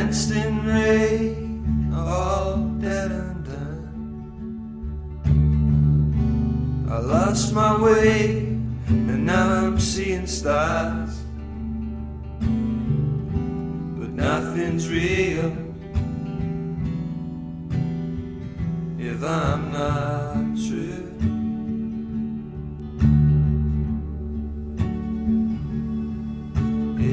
danced in rain, all dead and done. I lost my way, and now I'm seeing stars, but nothing's real if I'm not true.